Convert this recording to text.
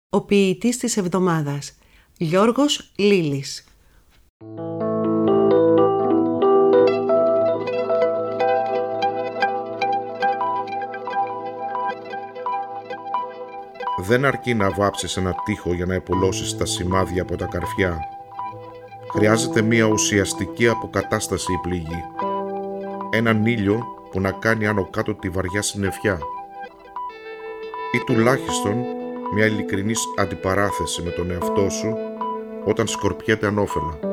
Ο ποιητής της εβδομάδας, Γιώργος Λίλης. Δεν αρκεί να βάψεις ένα τοίχο για να επουλώσεις τα σημάδια από τα καρφιά. Χρειάζεται μια ουσιαστική αποκατάσταση η πληγή. Έναν ήλιο που να κάνει άνω κάτω τη βαριά συννεφιά. Ή τουλάχιστον μια ειλικρινής αντιπαράθεση με τον εαυτό σου όταν σκορπιέται ανώφελα.